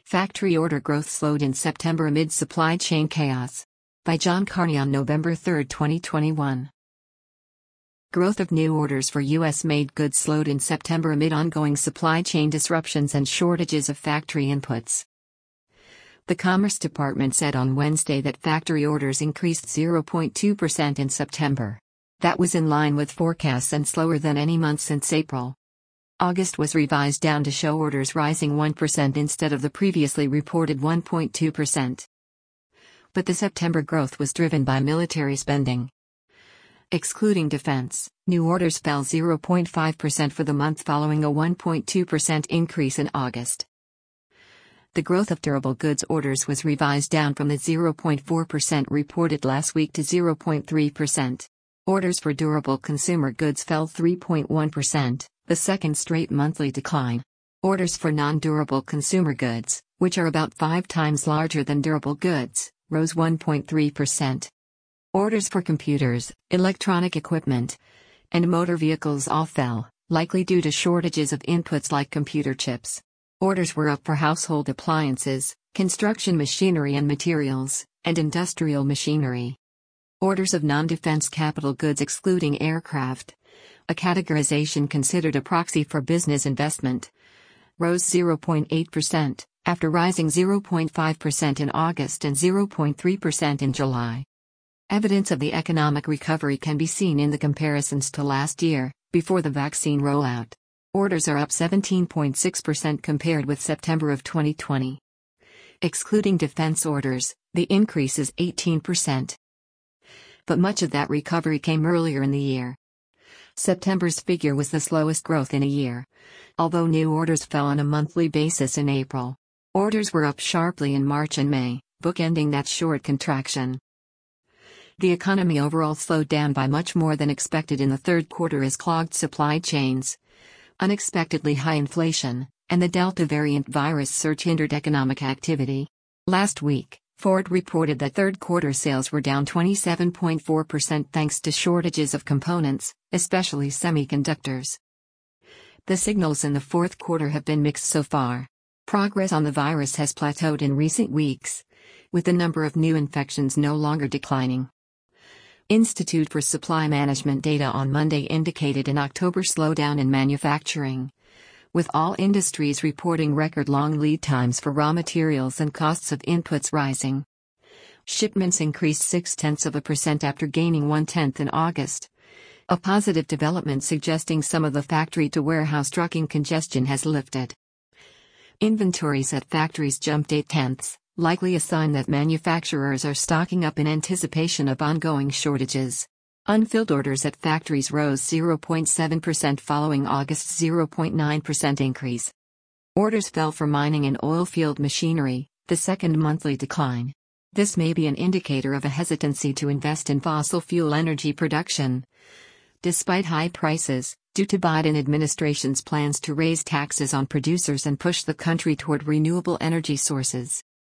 Factory order growth slowed in September amid supply chain chaos. By John Carney on November 3, 2021. Growth of new orders for U.S.-made goods slowed in September amid ongoing supply chain disruptions and shortages of factory inputs. The Commerce Department said on Wednesday that factory orders increased 0.2% in September. That was in line with forecasts and slower than any month since April. August was revised down to show orders rising 1% instead of the previously reported 1.2%. But the September growth was driven by military spending. Excluding defense, new orders fell 0.5% for the month following a 1.2% increase in August. The growth of durable goods orders was revised down from the 0.4% reported last week to 0.3%. Orders for durable consumer goods fell 3.1%, the second straight monthly decline. Orders for non-durable consumer goods, which are about 5 times larger than durable goods, rose 1.3%. Orders for computers, electronic equipment, and motor vehicles all fell, likely due to shortages of inputs like computer chips. Orders were up for household appliances, construction machinery and materials, and industrial machinery. Orders of non-defense capital goods excluding aircraft, a categorization considered a proxy for business investment, rose 0.8%, after rising 0.5% in August and 0.3% in July. Evidence of the economic recovery can be seen in the comparisons to last year, before the vaccine rollout. Orders are up 17.6% compared with September of 2020. Excluding defense orders, the increase is 18%. But much of that recovery came earlier in the year. September's figure was the slowest growth in a year, although new orders fell on a monthly basis in April. Orders were up sharply in March and May, bookending that short contraction. The economy overall slowed down by much more than expected in the third quarter as clogged supply chains, unexpectedly high inflation, and the Delta variant virus surge hindered economic activity. Last week, Ford reported that third quarter sales were down 27.4% thanks to shortages of components, especially semiconductors. The signals in the fourth quarter have been mixed so far. Progress on the virus has plateaued in recent weeks, with the number of new infections no longer declining. Institute for Supply Management data on Monday indicated an October slowdown in manufacturing, with all industries reporting record-long lead times for raw materials and costs of inputs rising. Shipments increased 0.6% after gaining 0.1% in August, a positive development suggesting some of the factory-to-warehouse trucking congestion has lifted. Inventories at factories jumped 0.8%. Likely a sign that manufacturers are stocking up in anticipation of ongoing shortages. Unfilled orders at factories rose 0.7% following August's 0.9% increase. Orders fell for mining and oilfield machinery, the second monthly decline. This may be an indicator of a hesitancy to invest in fossil fuel energy production, despite high prices, due to Biden administration's plans to raise taxes on producers and push the country toward renewable energy sources.